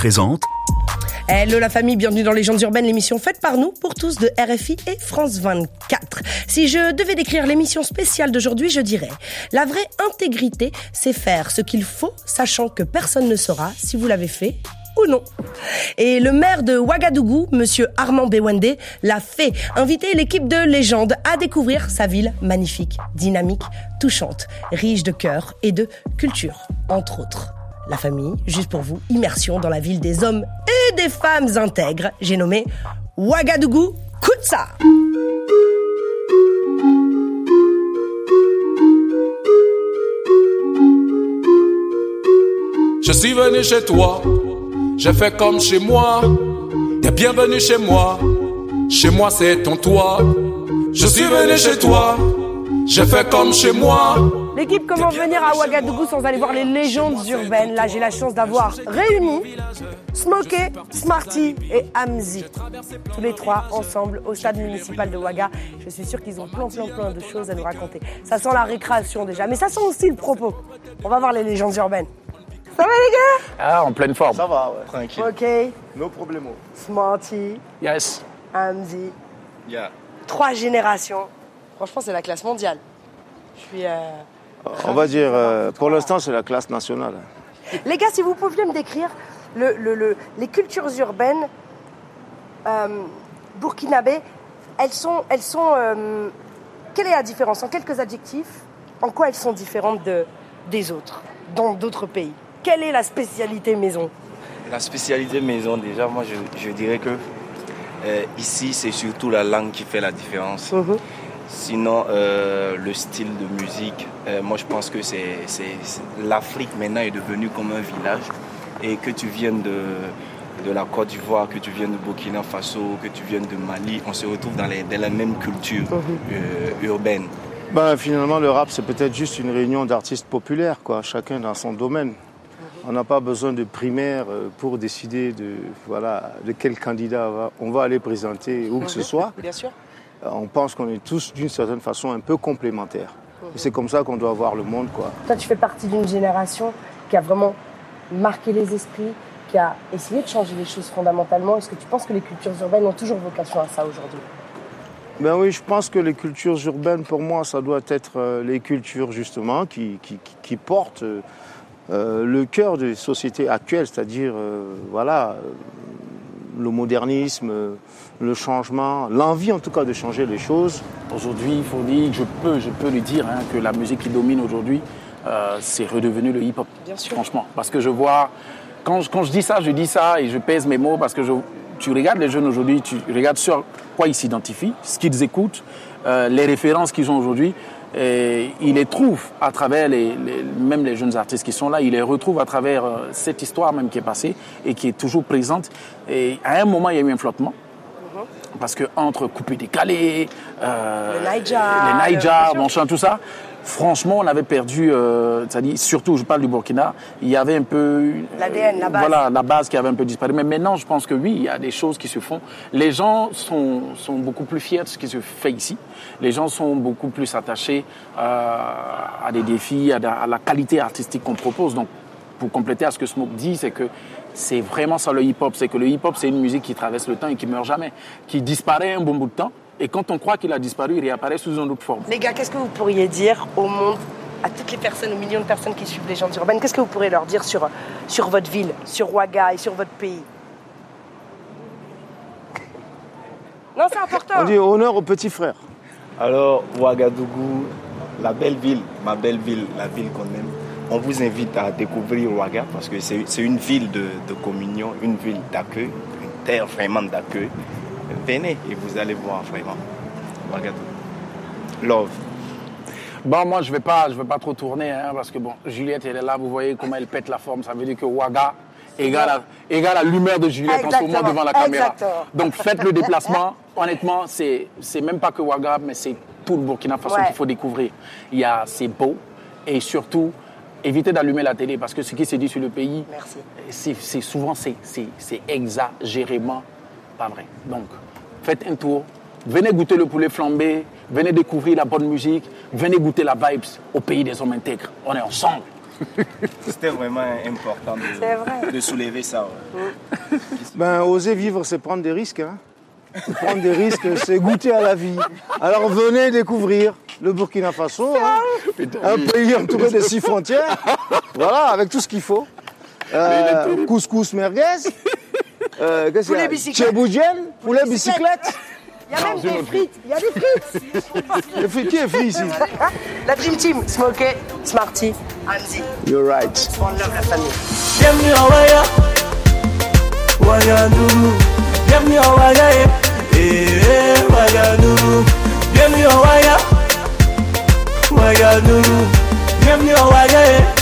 présente... Hello la famille, bienvenue dans Légendes urbaines, l'émission faite par nous, pour tous, de RFI et France 24. Si je devais décrire l'émission spéciale d'aujourd'hui, je dirais: la vraie intégrité, c'est faire ce qu'il faut, sachant que personne ne saura si vous l'avez fait ou non. Et le maire de Ouagadougou, monsieur Armand Bewende, l'a fait. Inviter l'équipe de Légendes à découvrir sa ville magnifique, dynamique, touchante, riche de cœur et de culture, entre autres. La famille, juste pour vous, immersion dans la ville des hommes et des femmes intègres. J'ai nommé Ouagadougou Koutsa. Je suis venu chez toi, j'ai fait comme chez moi. T'es bienvenu chez moi c'est ton toit. Je suis venu chez toi, j'ai fait comme chez moi. L'équipe, comment venir à Ouagadougou sans aller voir les légendes urbaines? Là, j'ai la chance d'avoir réuni Smokey, Smarty et Hamzi. Tous les trois ensemble au stade municipal de Ouaga. Je suis sûre qu'ils ont plein de choses à nous raconter. Ça sent la récréation déjà, mais ça sent aussi le propos. On va voir les légendes urbaines. Ça va les gars? Ah, en pleine forme. Ça va, ouais. Tranquille. Ok. No problemo. Smarty. Yes. Hamzi. Yeah. 3 générations. Franchement, c'est la classe mondiale. Je suis... On va dire, pour l'instant, c'est la classe nationale. Les gars, si vous pouviez me décrire les cultures urbaines burkinabées, elles sont quelle est la différence? En quelques adjectifs, en quoi elles sont différentes des autres, dans d'autres pays? Quelle est la spécialité maison? La spécialité maison, déjà, moi, je dirais que ici, c'est surtout la langue qui fait la différence. Mm-hmm. Sinon, le style de musique, moi je pense que l'Afrique maintenant est devenue comme un village. Et que tu viennes de la Côte d'Ivoire, que tu viennes de Burkina Faso, que tu viennes de Mali, on se retrouve dans la même culture urbaine. Ben, finalement, le rap, c'est peut-être juste une réunion d'artistes populaires, quoi, chacun dans son domaine. On n'a pas besoin de primaire pour décider de quel candidat on va aller présenter où que ce soit. Bien sûr. On pense qu'on est tous, d'une certaine façon, un peu complémentaires. Et c'est comme ça qu'on doit voir le monde, quoi. Toi, tu fais partie d'une génération qui a vraiment marqué les esprits, qui a essayé de changer les choses fondamentalement. Est-ce que tu penses que les cultures urbaines ont toujours vocation à ça aujourd'hui? Ben oui, je pense que les cultures urbaines, pour moi, ça doit être les cultures, justement, qui portent le cœur des sociétés actuelles, c'est-à-dire, le modernisme, le changement, l'envie en tout cas de changer les choses. Aujourd'hui, il faut dire, je peux le dire, que la musique qui domine aujourd'hui, c'est redevenu le hip-hop. Bien sûr. Franchement, parce que je vois, quand je dis ça et je pèse mes mots, parce que tu regardes les jeunes aujourd'hui, tu regardes sur quoi ils s'identifient, ce qu'ils écoutent, les références qu'ils ont aujourd'hui. Et ils les trouvent à travers même les jeunes artistes qui sont là, ils les retrouvent à travers cette histoire même qui est passée et qui est toujours présente. Et à un moment, il y a eu un flottement. Parce que entre coupé décalé, les Naija, mon chant, tout ça, franchement, on avait perdu, c'est-à-dire, surtout, je parle du Burkina, il y avait un peu... L'ADN, la base. Voilà, la base qui avait un peu disparu. Mais maintenant, je pense que oui, il y a des choses qui se font. Les gens sont beaucoup plus fiers de ce qui se fait ici. Les gens sont beaucoup plus attachés à des défis, à la qualité artistique qu'on propose. Donc, pour compléter à ce que Smoke dit, c'est que c'est vraiment ça le hip-hop. C'est que le hip-hop, c'est une musique qui traverse le temps et qui meurt jamais, qui disparaît un bon bout de temps. Et quand on croit qu'il a disparu, il réapparaît sous une autre forme. Les gars, qu'est-ce que vous pourriez dire au monde, à toutes les personnes, aux millions de personnes qui suivent Légendes urbaines, qu'est-ce que vous pourriez leur dire sur votre ville, sur Ouaga et sur votre pays? Non, c'est important. On dit honneur aux petits frères. Alors, Ouagadougou, la belle ville, ma belle ville, la ville qu'on aime, on vous invite à découvrir Ouaga parce que c'est une ville de communion, une ville d'accueil, une terre vraiment d'accueil. Venez et vous allez voir vraiment Ouagadougou. Love. Bon, moi, je vais pas trop tourner, parce que bon, Juliette, elle est là, vous voyez comment elle pète la forme. Ça veut dire que Ouaga égale la lumière de Juliette en ce moment devant la caméra. Exactement. Donc, faites le déplacement. Honnêtement, c'est même pas que Ouaga, mais c'est tout le Burkina Faso qu'il faut découvrir. C'est beau et surtout, évitez d'allumer la télé parce que ce qui se dit sur le pays, c'est souvent exagérément pas vrai. Donc, faites un tour, venez goûter le poulet flambé, venez découvrir la bonne musique, venez goûter la vibes au pays des hommes intègres. On est ensemble. C'était vraiment important de soulever ça. Ouais. Ben, oser vivre, c'est prendre des risques. Hein. Prendre des risques, c'est goûter à la vie. Alors venez découvrir le Burkina Faso, hein, un pays entouré de 6 frontières, voilà, avec tout ce qu'il faut. Couscous merguez, poulet bicyclette. Tchéboudienne, poulet bicyclette. Il y a même des frites. Il y a des frites. Les frites, qui est frit ici? La Dream Team, Smokey, Smarty, Anzi. You're right. One love la famille. Bienvenue à Ouaga, Ouagadougou. Bienvenue à Ouaga, Ouagadougou. Bienvenue à Ouaga, Ouagadougou. Bienvenue à Ouaga,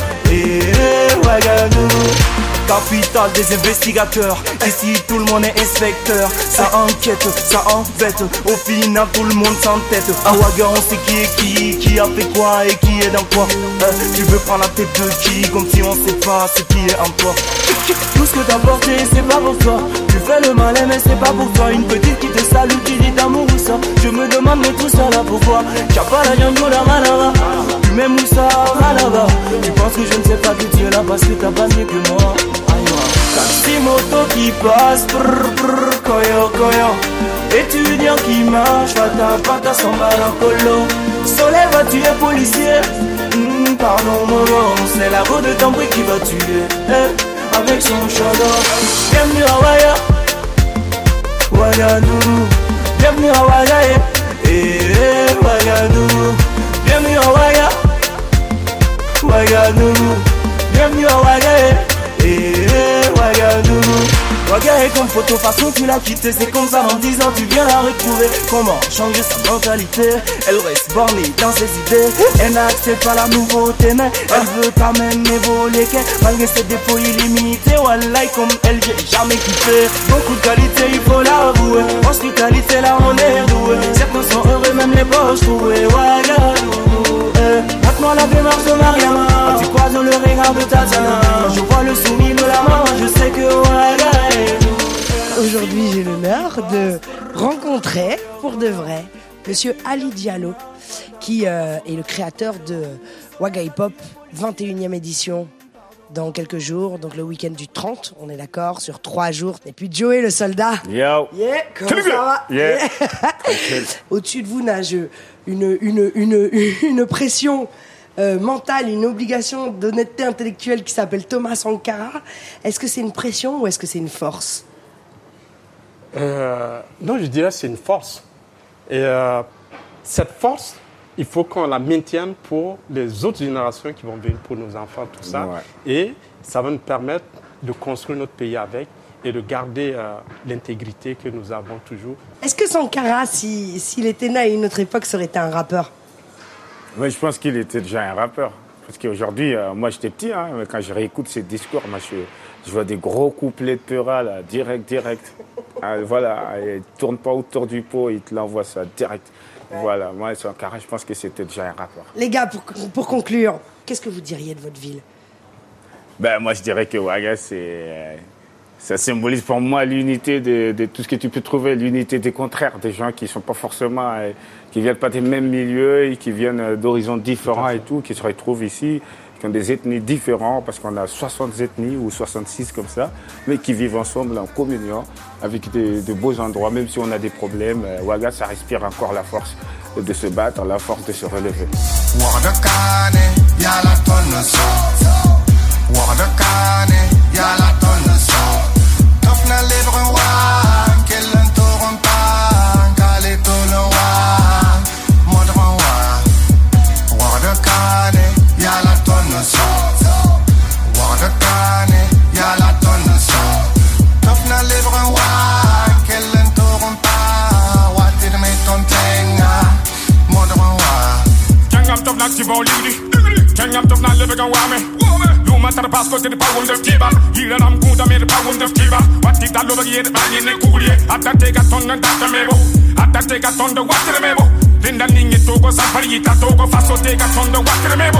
Ouagadougou. Capitale des investigateurs, ici tout le monde est inspecteur. Ça enquête, ça embête, au final tout le monde s'entête. À Ouaga on sait qui a fait quoi et qui est dans quoi. Tu veux prendre la tête de qui, comme si on sait pas ce qui est en toi. Tout ce que t'as porté c'est pas pour toi. Tu fais le malin mais c'est pas pour toi. Une petite qui te salue, qui dit d'amour ou ça. Je me demande mais tout ça là pourquoi. T'as pas la jambe la malava. Tu m'aimes où ça malava. Tu penses que je ne sais pas que tu es là parce que t'as pas mieux que moi. Taxi moto qui passe, coyo coyo. Étudiant qui marche, pata son colo. Soleil va tuer policier. Pardon maman, c'est la roue de Tamboué qui va tuer. Avec son cholo. Bienvenue à Ouaga, Ouagadougou. Bienvenue à Ouaga, Ouagadougou. Bienvenue à Ouaga, Ouagadougou. Bienvenue à Ouaga, Ouagadougou. Ouaga est comme photo, façon tu l'as quitté. C'est comme ça en 10 ans tu viens la retrouver. Comment changer sa mentalité? Elle reste bornée dans ses idées. Elle n'accepte pas la nouveauté mais elle veut quand même évoluer. Malgré ses défauts illimités, wallah comme elle j'ai jamais kiffé. Beaucoup de qualité il faut l'avouer. Hospitalité là on est doué. Certains sont heureux même les poches trouées. Ouagadougou, maintenant la démarche de Mariama. Quand tu croises le regard de Tatiana, je vois le sourire de la maman, je sais que Ouaga est. Aujourd'hui, j'ai l'honneur de rencontrer, pour de vrai, Monsieur Ali Diallo, qui est le créateur de Ouaga Hip Hop, 21e édition, dans quelques jours, donc le week-end du 30, on est d'accord, sur 3 jours. Et puis Joey le soldat. Yo. Yeah, comment ça va? Yeah. Au-dessus de vous nage une pression mentale, une obligation d'honnêteté intellectuelle qui s'appelle Thomas Sankara. Est-ce que c'est une pression ou est-ce que c'est une force? Non, je dirais que c'est une force. Et cette force, il faut qu'on la maintienne pour les autres générations qui vont venir, pour nos enfants, tout ça. Ouais. Et ça va nous permettre de construire notre pays avec et de garder l'intégrité que nous avons toujours. Est-ce que Sankara, s'il était né à une autre époque, serait un rappeur? Oui, je pense qu'il était déjà un rappeur. Parce qu'aujourd'hui, moi j'étais petit, hein, mais quand je réécoute ses discours, moi je vois des gros couplets de Peura, là, direct. Voilà, il ne tourne pas autour du pot, il te l'envoie ça direct. Voilà, moi Sankara, je pense que c'était déjà un rappeur. Les gars, pour conclure, qu'est-ce que vous diriez de votre ville? Ben, moi je dirais que Ouaga, ça symbolise pour moi l'unité de tout ce que tu peux trouver, l'unité des contraires, des gens qui sont pas forcément, qui viennent pas des mêmes milieux et qui viennent d'horizons différents et tout, qui se retrouvent ici, qui ont des ethnies différentes, parce qu'on a 60 ethnies ou 66 comme ça, mais qui vivent ensemble en communion, avec de beaux endroits, même si on a des problèmes. Ouaga, ça respire encore la force de se battre, la force de se relever. Matar pasko te pa won def kiba yira nam kuda me pa won def kiba watti dallo ba yede ba ne kuliye atate ga ton na data mebo atate ga ton do watte mebo linda ningi to go safari ta to go faso te ga ton do watte mebo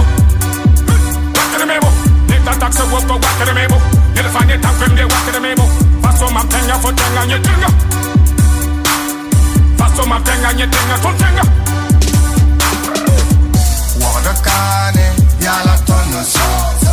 ne ta taxa wo go watte mebo ne fa ne tan fem de watte mebo faso ma tenga fo tenga nye tenga faso ma tenga nye tenga ton tenga wada kane ya la ton so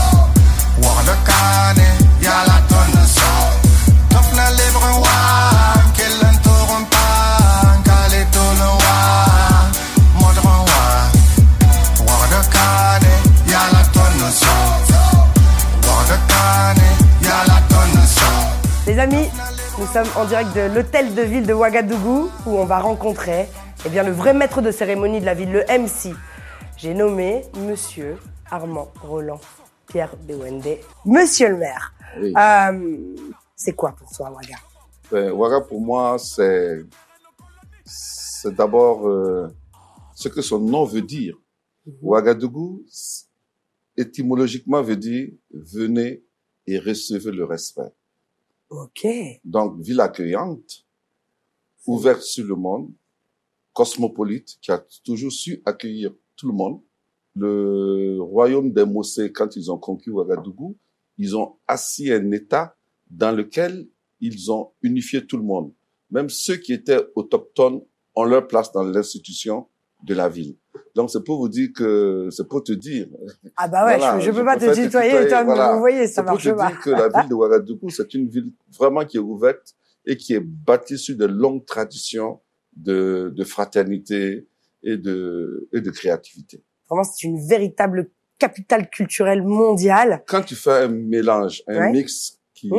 Ouadakane, y'a la tonne sang. Top na lèvre wa, qu'elle n'interrompt pas, calé tout le wa, modre wa. Ouadakane, y'a la tonne sang. Ouadakane, y'a la tonne sang. Les amis, nous sommes en direct de l'hôtel de ville de Ouagadougou où on va rencontrer le vrai maître de cérémonie de la ville, le MC. J'ai nommé Monsieur Armand Roland Pierre Bewende. Monsieur le maire, oui. C'est quoi pour toi Ouaga? Ouaga pour moi c'est d'abord ce que son nom veut dire. Ouagadougou étymologiquement veut dire venez et recevez le respect. Ok. Donc, ville accueillante, ouverte sur le monde, cosmopolite, qui a toujours su accueillir tout le monde. Le royaume des Mossé, quand ils ont conquis Ouagadougou, ils ont assis un État dans lequel ils ont unifié tout le monde. Même ceux qui étaient autochtones ont leur place dans l'institution de la ville. Donc, c'est pour vous dire que, c'est pour te dire. Ah bah ouais, voilà, je peux pas te tutoyer, toi, voilà. Vous voyez, ça marche pas. C'est pour te dire que la ville de Ouagadougou, c'est une ville vraiment qui est ouverte et qui est bâtie sur de longues traditions de fraternité et de créativité. Vraiment, c'est une véritable capitale culturelle mondiale. Quand tu fais un mélange, un mix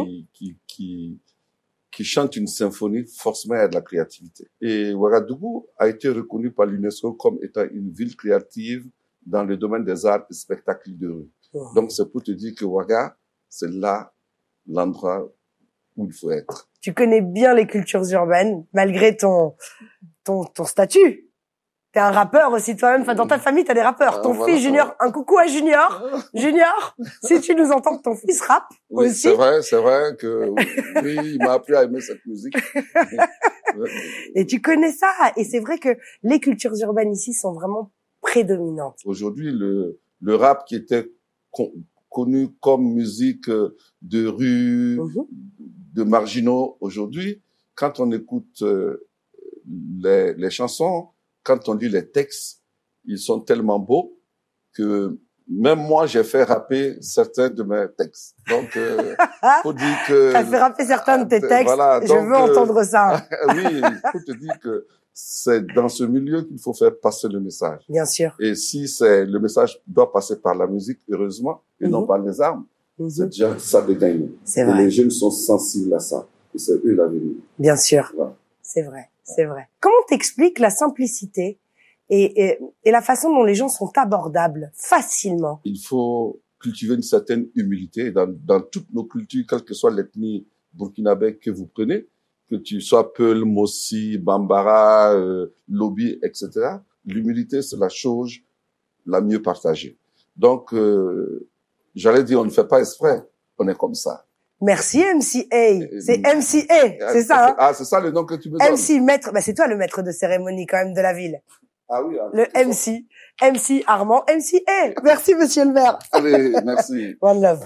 qui chante une symphonie, forcément il y a de la créativité. Et Ouagadougou a été reconnu par l'UNESCO comme étant une ville créative dans le domaine des arts et spectacles de rue. Donc c'est pour te dire que Ouaga, c'est là l'endroit où il faut être. Tu connais bien les cultures urbaines, malgré ton statut. T'es un rappeur aussi toi-même. Enfin, dans ta famille, t'as des rappeurs. Ton fils Junior, un coucou à Junior. Junior, si tu nous entends, ton fils rappe aussi. C'est vrai que oui, il m'a appris à aimer cette musique. Et tu connais ça. Et c'est vrai que les cultures urbaines ici sont vraiment prédominantes. Aujourd'hui, le rap qui était connu comme musique de rue, de marginaux, aujourd'hui, quand on écoute les chansons, quand on lit les textes, ils sont tellement beaux que même moi, j'ai fait rapper certains de mes textes. Donc, faut dire que... T'as fait rapper certains de tes textes. Voilà, je veux entendre ça. Oui, il faut te dire que c'est dans ce milieu qu'il faut faire passer le message. Bien sûr. Et si le message doit passer par la musique, heureusement, et non par les armes, c'est déjà ça de gagner. C'est vrai. Et les jeunes sont sensibles à ça. Et c'est eux l'avenir. Bien sûr. Voilà. C'est vrai. C'est vrai. Comment t'expliques la simplicité et la façon dont les gens sont abordables facilement? Il faut cultiver une certaine humilité dans toutes nos cultures, quelle que soit l'ethnie burkinabé que vous prenez, que tu sois Peul, Mossi, Bambara, Lobi, etc. L'humilité, c'est la chose la mieux partagée. Donc, j'allais dire, on ne fait pas exprès, on est comme ça. Merci MCA. C'est MCA, c'est ça, hein? Ah, c'est ça le nom que tu me donnes. MC, maître, c'est toi le maître de cérémonie quand même de la ville. Ah oui. Le MC Armand, MCA. Merci monsieur le maire. Allez, merci. One love.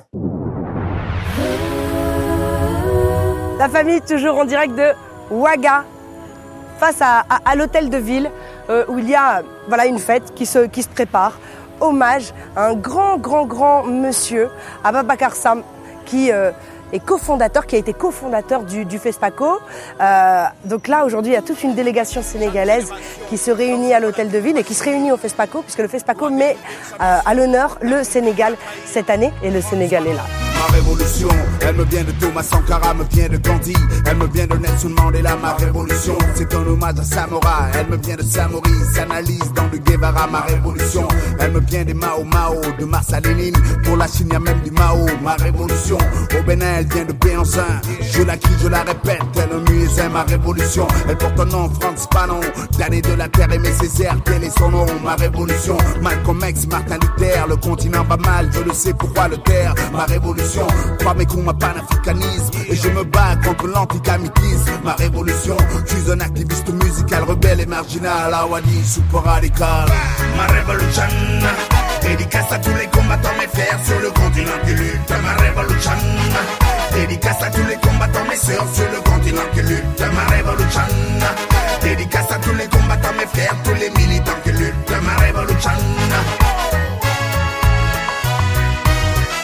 La famille toujours en direct de Ouaga, face à l'hôtel de ville, où il y a, une fête qui se prépare. Hommage à un grand monsieur, Ababakar Sam, qui a été cofondateur du FESPACO. Donc là, aujourd'hui, il y a toute une délégation sénégalaise qui se réunit à l'hôtel de ville et qui se réunit au FESPACO, puisque le FESPACO met à l'honneur le Sénégal cette année, et le Sénégal est là. Ma révolution, elle me vient de Thomas Sankara, me vient de Gandhi, elle me vient de Nelson Mandela. Ma révolution, c'est un hommage à Samora, elle me vient de Samori, s'analyse dans le Guevara. Ma révolution, elle me vient des Mao, de Mars à Lénine, pour la Chine, y a même du Mao. Ma révolution, au Bénin, elle vient de Béanzin, je la crie, je la répète, elle me muisin. Ma révolution, elle porte un nom, Franz Fanon, damné de la terre, Aimé Césaire, quel est son nom? Ma révolution, Malcolm X, Martin Luther, le continent va mal, je le sais, pourquoi le taire? Ma révolution, crois mes coups, ma panafricanisme, et je me bats contre l'antigamitisme. Ma révolution, je suis un activiste musical, rebelle et marginal, Awadi, super radical. Ma révolution, dédicace à tous les combattants, mes frères sur le continent qui lutte. Ma révolution, dédicace à tous les combattants, mes sœurs sur le continent qui lutte. Ma révolution, dédicace à tous les combattants, mes frères, tous les militants qui luttent. Ma révolution. Ma révolution.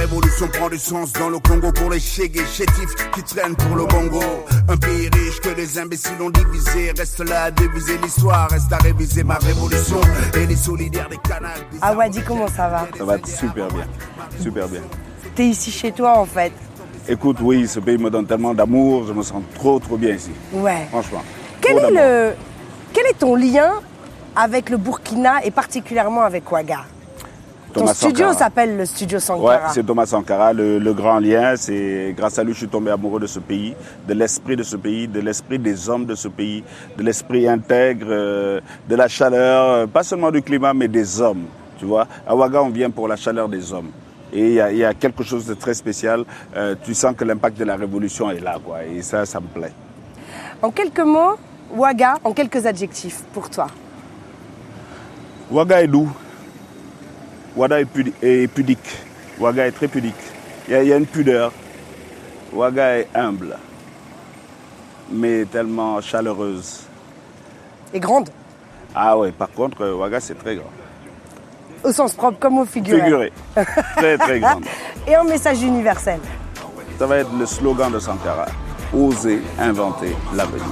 révolution prend du sens dans le Congo pour les chégués chétifs qui traînent pour le bongo. Un pays riche que les imbéciles ont divisé. Reste là à déviser l'histoire, reste à réviser ma révolution. Et les solidaires des canals. Awadi, comment ça va? Ça va super bien, super bien. T'es ici chez toi en fait? Écoute, oui, ce pays me donne tellement d'amour, je me sens trop bien ici. Ouais. Franchement. Quel est ton lien avec le Burkina et particulièrement avec Ouaga? Ton studio s'appelle le Studio Sankara. Ouais, c'est Thomas Sankara. Le grand lien, c'est grâce à lui, je suis tombé amoureux de ce pays, de l'esprit de ce pays, de l'esprit des hommes de ce pays, de l'esprit intègre, de la chaleur, pas seulement du climat, mais des hommes. Tu vois, à Ouaga, on vient pour la chaleur des hommes. Et il y a quelque chose de très spécial. Tu sens que l'impact de la révolution est là, quoi. Et ça me plaît. En quelques mots, Ouaga, en quelques adjectifs, pour toi. Ouaga est doux. Ouaga est pudique. Ouaga est très pudique. Il y a une pudeur. Ouaga est humble, mais tellement chaleureuse. Et grande. Ah ouais, par contre, Ouaga, c'est très grand. Au sens propre comme au figuré. Figuré. Très grande. Et un message universel. Ça va être le slogan de Sankara. Oser inventer l'avenir.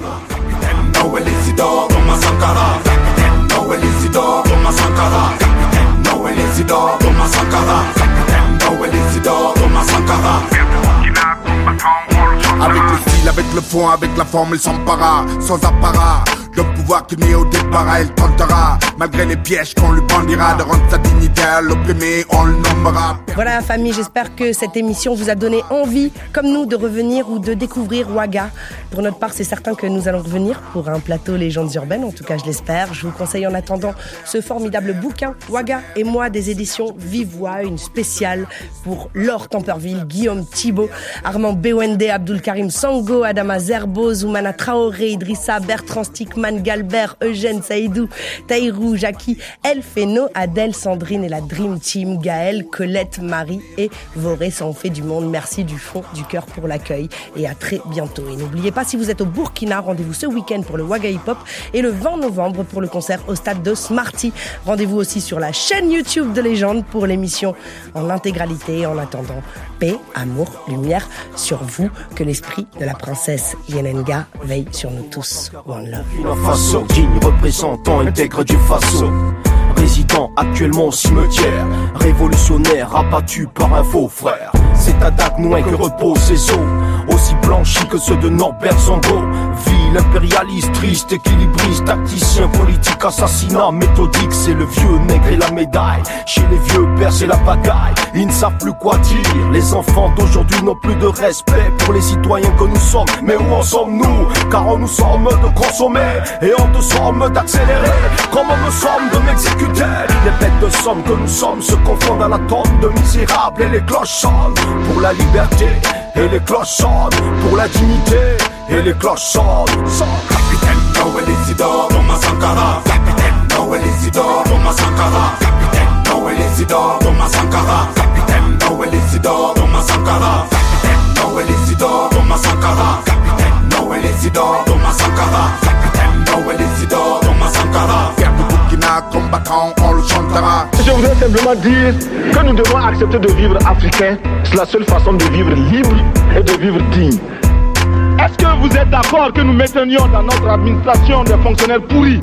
Avec le style, avec le fond, avec la forme, il s'empara, sans apparat. Le pouvoir qui naît au départ, il tentera, malgré les pièges qu'on lui bandira, de rendre sa dignité à l'opprimé, on le nommera. Voilà la famille, j'espère que cette émission vous a donné envie, comme nous, de revenir ou de découvrir Ouaga. Pour notre part, c'est certain que nous allons revenir pour un plateau Légendes urbaines, en tout cas je l'espère. Je vous conseille en attendant ce formidable bouquin, Ouaga et moi, des éditions Vive Voix, une spéciale pour Laure Temperville, Guillaume Thibault, Armand Bewende, Abdul Karim Sango, Adama Zerbo, Zoumana Traoré, Idrissa, Bertrand Stickman, Galbert, Eugène Saïdou, Taïrou, Jackie, Elfeno, Adèle, Sandrine et la Dream Team, Gaëlle, Colette, Marie et Voré, ça en fait du monde. Merci du fond du cœur pour l'accueil et à très bientôt. Et n'oubliez pas, si vous êtes au Burkina, rendez-vous ce week-end pour le Ouaga Hip Hop et le 20 novembre pour le concert au stade de Smarty. Rendez-vous aussi sur la chaîne YouTube de Légende pour l'émission en intégralité. En attendant, paix, amour, lumière sur vous, que l'esprit de la princesse Yenenga veille sur nous tous. One love. Faso, digne représentant intègre du Faso, résident actuellement au cimetière, révolutionnaire abattu par un faux frère. C'est à Dagnoin que reposent ses os, aussi blanchis que ceux de Norbert Zongo. Ville impérialiste, triste, équilibriste, tacticien, politique, assassinat méthodique. C'est le vieux nègre et la médaille. Chez les vieux pères c'est la bagaille. Ils ne savent plus quoi dire. Les enfants d'aujourd'hui n'ont plus de respect pour les citoyens que nous sommes. Mais où en sommes-nous? Car on nous somme de consommer et on te somme d'accélérer. Comme on me somme de m'exécuter. Les bêtes de somme que nous sommes se confondent à la tombe de misérables. Et les cloches sonnent pour la liberté. Et les cloches sonnent pour la dignité. Et les cloches sonnent. Capitaine Noël Isidore, Thomas Sankara. Capitaine Noël Isidore, Thomas Sankara. Capitaine Noël Isidore, Thomas Sankara. Capitaine Noël Isidore, Thomas Sankara. Capitaine Noël Isidore, Thomas Sankara. Capitaine Noël Isidore, Thomas Sankara. Capitaine Noël Isidore, Thomas Sankara. Faire du Burkina combattant, on le chantera. Je voudrais simplement dire que nous devons accepter de vivre africain. C'est la seule façon de vivre libre et de vivre digne. Est-ce que vous êtes d'accord que nous maintenions dans notre administration des fonctionnaires pourris?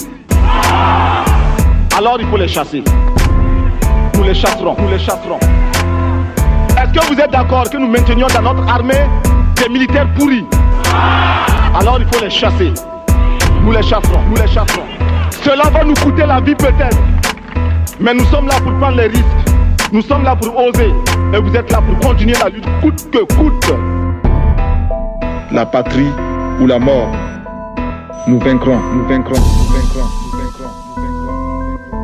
Alors il faut les chasser. Nous les chasserons, nous les chasserons. Est-ce que vous êtes d'accord que nous maintenions dans notre armée des militaires pourris? Alors il faut les chasser. Nous les chasserons, nous les chasserons. Cela va nous coûter la vie peut-être. Mais nous sommes là pour prendre les risques. Nous sommes là pour oser. Et vous êtes là pour continuer la lutte coûte que coûte. La patrie ou la mort. Nous vaincrons, nous vaincrons, nous vaincrons, nous vaincrons, nous vaincrons.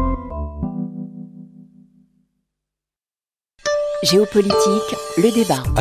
Géopolitique, le débat.